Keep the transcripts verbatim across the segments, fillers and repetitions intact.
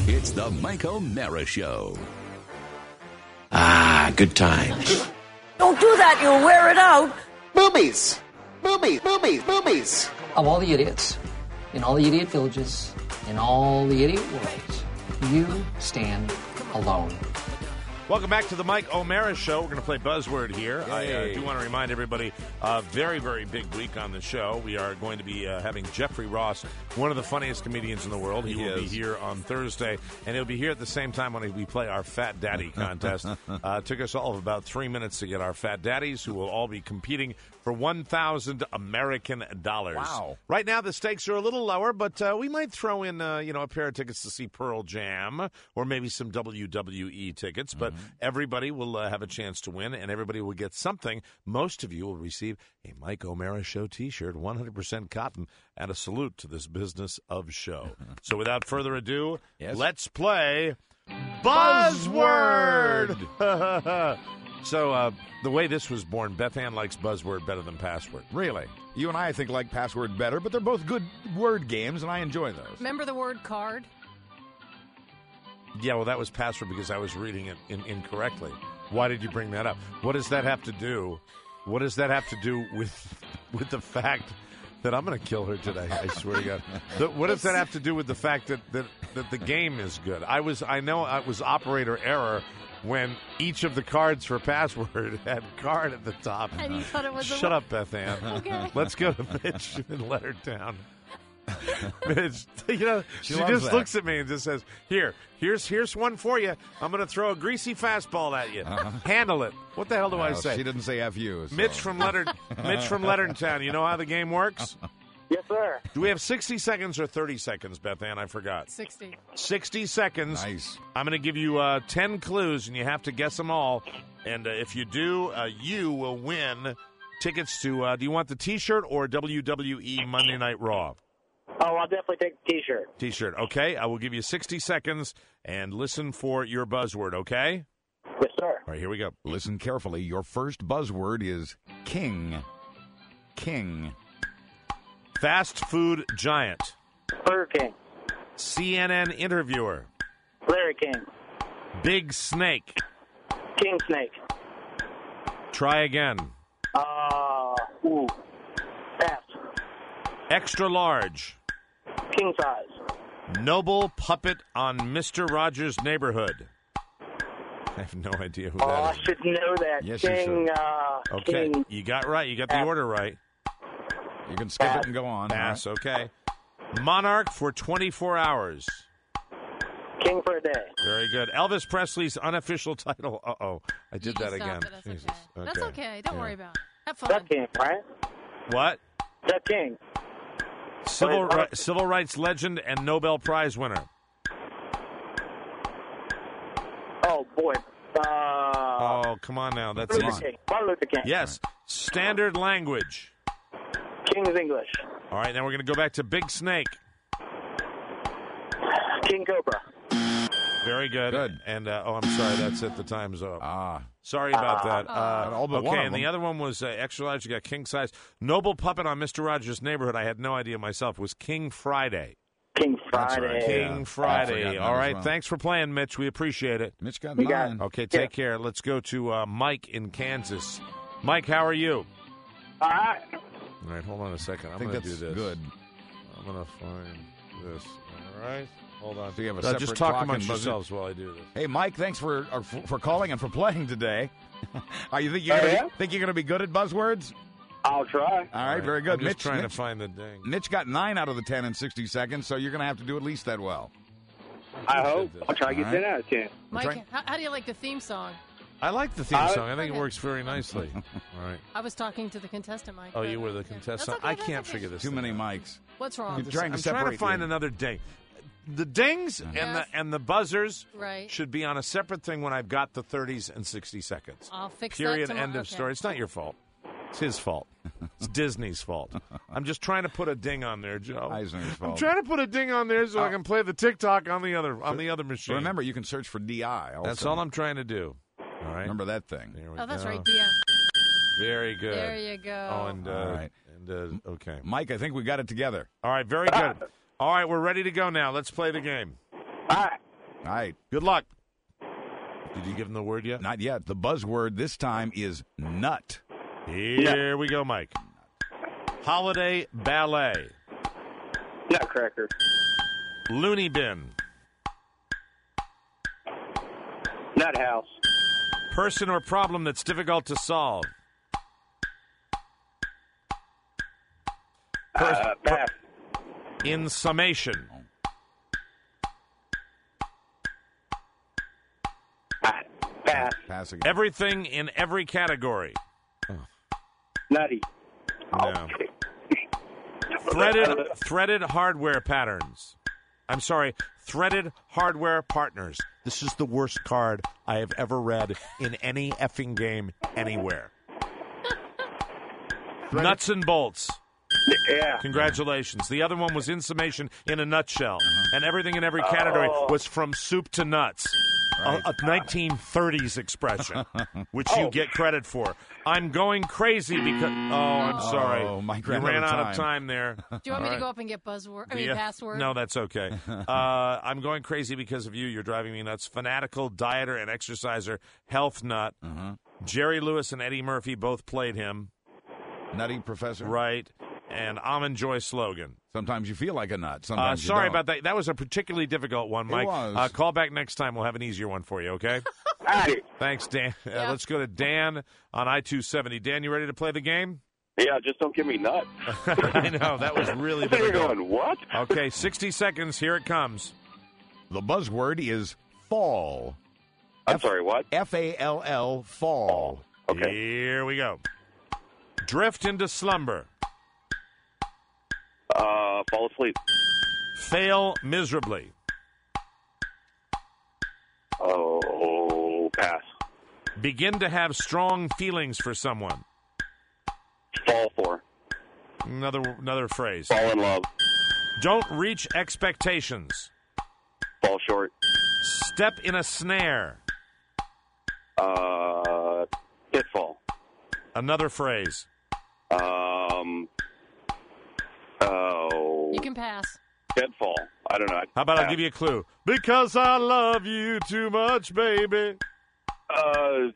It's the Mike O'Mara Show. Ah, good times. Don't do that, you'll wear it out. Boobies! Boobies! Boobies! Boobies! Of all the idiots, in all the idiot villages, in all the idiot worlds, you stand alone. Welcome back to the Mike O'Mara Show. We're going to play Buzzword here. Yay. I uh, do want to remind everybody, a uh, very, very big week on the show. We are going to be uh, having Jeffrey Ross, one of the funniest comedians in the world. He, He will is. be here on Thursday, and he'll be here at the same time when we play our Fat Daddy contest. uh, it took us all of about three minutes to get our Fat Daddies, who will all be competing for one thousand American dollars. Wow. Right now, the stakes are a little lower, but uh, we might throw in, uh, you know, a pair of tickets to see Pearl Jam or maybe some W W E tickets. But Mm-hmm. everybody will uh, have a chance to win, and everybody will get something. Most of you will receive a Mike O'Mara Show T-shirt, one hundred percent cotton, and a salute to this business of show. So without further ado, Yes. let's play Buzzword. So uh, the way this was born, Beth Ann likes Buzzword better than Password. Really? You and I, I think, like Password better, but they're both good word games, and I enjoy those. Remember the word card? Yeah, well, that was Password because I was reading it in- incorrectly. Why did you bring that up? What does that have to do? What does that have to do with with the fact that I'm going to kill her today? I swear to God. The, what does that have to do with the fact that, that, that the game is good? I was I know it was operator error when each of the cards for Password had card at the top. And you thought it was a Shut up, Beth Ann. Okay. Let's go to Mitch and let her down. Mitch, you know, She she, loves just that. looks at me and just says, "Here, here's here's one for you. I'm going to throw a greasy fastball at you. Handle it." What the hell do I Well, say? She didn't say F you. So. Mitch from Leonard, Mitch from Leonardtown. You know how the game works? Yes, sir. Do we have sixty seconds or thirty seconds, Beth Ann? I forgot. sixty. sixty seconds. Nice. I'm going to give you uh, ten clues, and you have to guess them all. And uh, if you do, uh, you will win tickets to, uh, do you want the T-shirt or W W E Monday Night Raw? Oh, I'll definitely take the T-shirt. T-shirt, okay. I will give you sixty seconds, and listen for your buzzword, okay? Yes, sir. All right, here we go. Listen carefully. Your first buzzword is king. King. Fast food giant. Burger King. C N N interviewer. Larry King. Big snake. King Snake. Try again. Uh, ooh. Pass. Extra large. King size. Noble puppet on Mister Rogers' Neighborhood. I have no idea who Oh, that I is. should know that. Yes, you King, should. uh, Okay, King. you got right. You got the Pass. order right. You can skip it and go on. Pass, okay. Monarch for twenty-four hours. King for a day. Very good. Elvis Presley's unofficial title. Uh-oh. I did You that stop again. it, That's Jesus. okay. That's okay. Don't Yeah. worry about it. Have fun. Duck King, right? What? Duck King. Civil, Wait, ri- what? civil rights legend and Nobel Prize winner. Oh, boy. Uh, Oh, come on now. That's Luther easy. King. Martin Luther King. Yes. Standard language. King's English. All right, now we're going to go back to Big Snake. King Cobra. Very good. Good. And, uh, oh, I'm sorry. That's it. The time's up. Ah. Sorry about that. Uh, All but okay, one of and the them. other one was uh, extra large. You got king size. Noble puppet on Mister Rogers' Neighborhood. I had no idea myself. Was King Friday. King That's Friday. right. King Yeah. Friday. I forgot All that as right. well. Thanks for playing, Mitch. We appreciate it. Mitch got You got nine. Okay, take Yeah. care. Let's go to uh, Mike in Kansas. Mike, how are you? All right. All right, hold on a second. I I'm think going to do that's this. good. I'm going to find this. All right. Hold on. So you have a Uh, separate just talk clock amongst and buzzer? yourselves while I do this. Hey, Mike, thanks for uh, for, for calling and for playing today. Are you think you're Oh, gonna yeah? be, think you're going to be good at buzzwords? I'll try. All right, very good. I'm just Mitch, trying Mitch, to find the ding. Mitch got nine out of the ten in sixty seconds, so you're going to have to do at least that well. I hope. I'll try to get All right. ten out of ten. Mike, trying- how, how do you like the theme song? I like the theme Uh, song. I think it okay. works very nicely. All right. I was talking to the contestant, Mike. Oh, but- you were the yeah. contestant. That's okay, I that's can't okay. figure this. Too thing many out. mics. What's wrong? You're trying to I'm trying to separate find the- another ding. The dings and Yes. the and the buzzers Right. should be on a separate thing when I've got the thirties and sixty seconds. I'll fix that Period. tomorrow. End of Okay. story. It's not your fault. It's his fault. It's Disney's fault. I'm just trying to put a ding on there, Joe. Eisner's I'm fault. trying to put a ding on there so I can play the TikTok on the other on the other machine. Remember, you can search for D I also. That's all I'm trying to do. All right. Remember that thing. There we Oh, that's go. right, Dia. Very good. There you go. Oh, and uh, All right. and uh, okay. Mike, I think we got it together. All right. Very good. All right, we're ready to go now. Let's play the game. All right. All right. Good luck. Did you give him the word yet? Not yet. The buzzword this time is nut. Here we go, Mike. Holiday ballet. Nutcracker. Looney bin. Nut house. Person or problem that's difficult to solve. Pers- Uh, pass. In summation. Pass. Pass. Pass again. Everything in every category. Nutty. No. Threaded threaded hardware patterns. I'm sorry, threaded hardware partners. This is the worst card I have ever read in any effing game anywhere. Nuts and bolts. Yeah. Congratulations. The other one was in summation in a nutshell. And everything in every category was from soup to nuts. Right. A, a nineteen thirties expression, which you get credit for. I'm going crazy because... Oh, I'm sorry. Oh, Mike you ran ran out of out time. of time there. Do you want me All to go right. up and get buzzword? I mean, Yeah. password? No, that's okay. uh, I'm going crazy because of you. You're driving me nuts. Fanatical dieter and exerciser, health nut. Uh-huh. Jerry Lewis and Eddie Murphy both played him. Nutty professor. Right. And Almond Joy slogan. Sometimes you feel like a nut. Uh, Sometimes you sorry don't. about that. That was a particularly difficult one, It Mike. was. Uh, call back next time. We'll have an easier one for you, okay? All right. Thanks, Dan. Uh, Yeah. let's go to Dan on I two seventy. Dan, you ready to play the game? Yeah, just don't give me nuts. I know. That was really You're difficult. going, what? Okay, sixty seconds. Here it comes. The buzzword is fall. I'm F- sorry, what? F A L L, fall. Okay. Here we go. Drift into slumber. Uh, fall asleep. Fail miserably. Oh, pass. Begin to have strong feelings for someone. Fall for. Another another phrase. Fall in love. Don't reach expectations. Fall short. Step in a snare. Uh, pitfall. Another phrase. Um, oh, You can pass. deadfall. I don't know. How about I'll give you a clue? Because I love you too much, baby. Uh,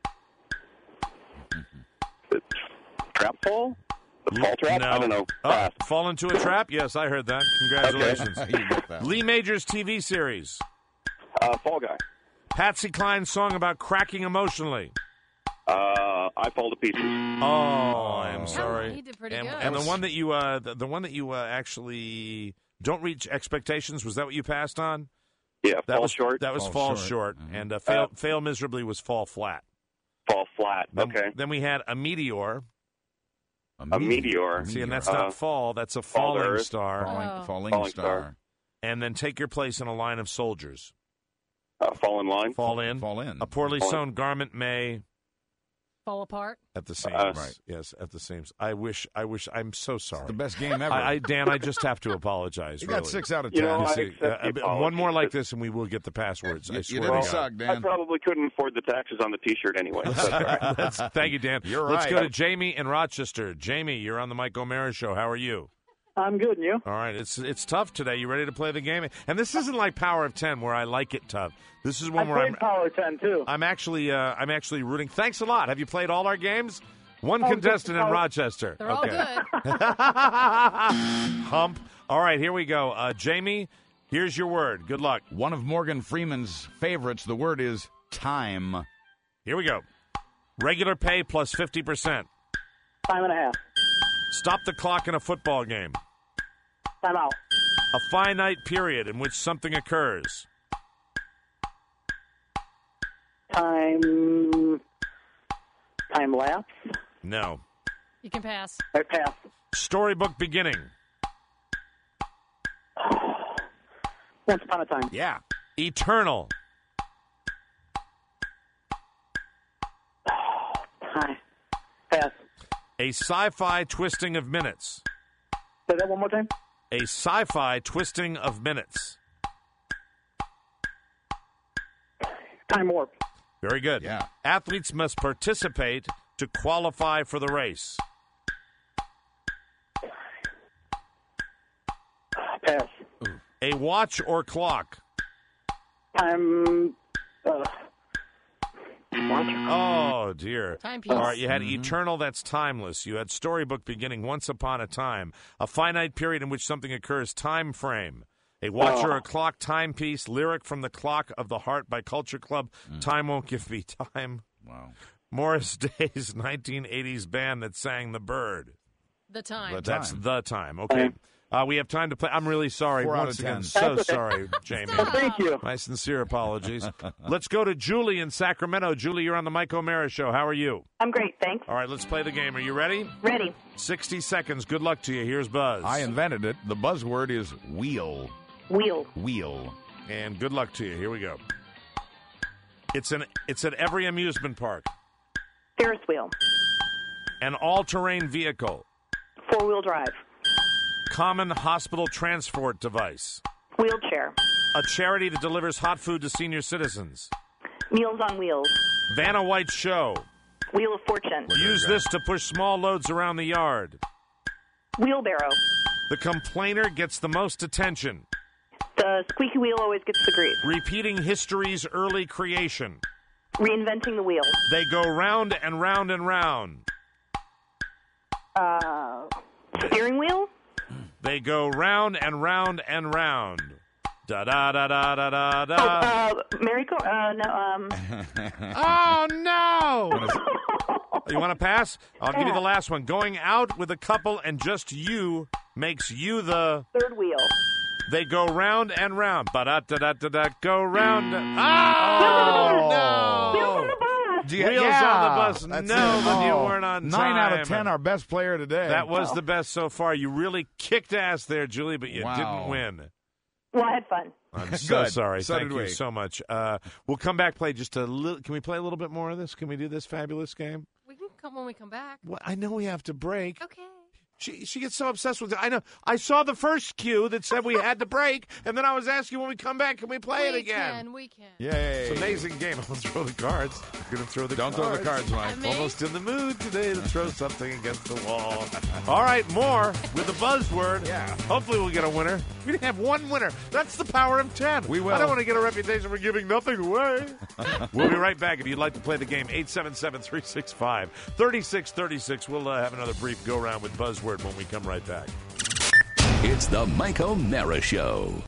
trap fall? The fall trap? No. I don't know. Oh, Pass. fall into a trap? Yes, I heard that. Congratulations. You get that. Lee Majors T V series. Uh, fall guy. Patsy Cline's song about cracking emotionally. Uh, I fall to pieces. Oh, I'm sorry. He did pretty and, good. and the one that you, uh, the, the one that you uh, actually don't reach expectations. Was that what you passed on? Yeah, That fall was short. That was Fall fall short. short, Mhm. and uh, fail Uh, fail miserably was fall flat. fall flat. Then, Okay. Then we had a meteor. A meteor. See, and that's Uh, not fall. That's a fall to falling earth. star. Falling, Oh. falling, Falling star. star. And then take your place in a line of soldiers. Uh, fall in line. Fall in. Fall in. A poorly Fall in. sewn garment may Fall apart. at the same. Uh, right. Yes, at the same. I wish. I wish. I'm so sorry. The best game ever. I, I, Dan, I just have to apologize. you really. got six out of You ten. know, You I see, accept uh, the a bit- apology, one more like but- this, and we will get the passwords. You- I you swear didn't to God. suck, I Dan. probably couldn't afford the taxes on the T-shirt anyway. So that's all right. Let's- thank you, Dan. You're Let's right. go to Jamie in Rochester. Jamie, you're on the Mike O'Mara Show. How are you? I'm good, and you? All right, it's it's tough today. You ready to play the game? And this isn't like Power of Ten, where I like it tough. This is I one where played I'm Power ten too. I'm actually uh, I'm actually rooting. Thanks a lot. Have you played all our games? One Oh, contestant just- in oh. Rochester. They're all okay. good. Hump. All right, here we go. Uh, Jamie, here's your word. Good luck. One of Morgan Freeman's favorites. The word is time. Here we go. Regular pay plus fifty percent. Time and a half. Stop the clock in a football game. Time out. A finite period in which something occurs. Time. Time lapse. No. You can pass. I pass. Storybook beginning. Once upon a time. Yeah. Eternal. Time. Pass. A sci-fi twisting of minutes. Say that one more time. A sci-fi twisting of minutes. Time warp. Very good. Yeah. Athletes must participate to qualify for the race. Pass. A watch or clock. Time. Uh, what? Oh, dear. Timepiece. All right, you had eternal, that's timeless. You had storybook beginning once upon a time. A finite period in which something occurs, time frame. A watch or a clock timepiece. Lyric from the Clock of the Heart by Culture Club. Time won't give me time. Wow. Morris Day's nineteen eighties band that sang The Bird. The time. The That's time. the time. Okay. Uh, we have time to play. I'm really sorry. Four out Once of again, ten. so That's okay. sorry, Jamie. Thank you. My sincere apologies. Let's go to Julie in Sacramento. Julie, you're on the Mike O'Mara Show. How are you? I'm great, thanks. All right, let's play the game. Are you ready? Ready. sixty seconds. Good luck to you. Here's Buzz. I invented it. The buzzword is wheel. Wheel. Wheel. And good luck to you. Here we go. It's an it's at every amusement park. Ferris wheel. An all-terrain vehicle. Four-wheel drive. Common hospital transport device. Wheelchair. A charity that delivers hot food to senior citizens. Meals on Wheels. Vanna White Show. Wheel of Fortune. Use this to push small loads around the yard. Wheelbarrow. The complainer gets the most attention. The squeaky wheel always gets the grease. Repeating history's early creation. Reinventing the wheel. They go round and round and round. Uh, steering wheel. They go round and round and round. Da da da da da da Oh, da. uh, merry-go. Uh, no. Um. Oh no! You want to pass? I'll give you the last one. Going out with a couple and just you makes you the. Third wheel. They go round and round. Ba da da da da da. Go round. And... Oh no! Wheels on the bus. Do you- Wheels yeah, on the bus. that's No, it. but you Oh, weren't on Nine out of time. ten, our best player today. That was the best so far. You really kicked ass there, Julie, but you Wow. didn't win. Well, I had fun. I'm so Good. sorry. So Thank did you we. so much. Uh, we'll come back, play just a little. Can we play a little bit more of this? Can we do this fabulous game? We can come when we come back. Well, I know we have to break. Okay. She she gets so obsessed with it. I know. I saw the first cue that said we had to break, and then I was asking when we come back, can we play we it again? can. We can. Yay. It's an amazing game. I'm going to throw the cards. I'm going to throw the Don't cards. throw the cards, Mike. Me? Almost in the mood today to throw something against the wall. All right, more with the buzzword. Yeah. Hopefully we'll get a winner. We didn't have one winner. That's the power of ten. We will. I don't want to get a reputation for giving nothing away. We'll be right back. If you'd like to play the game, eight seven seven, three six five, three six three six. We'll uh, have another brief go-around with buzzword when we come right back. It's the Mike O'Mara Show.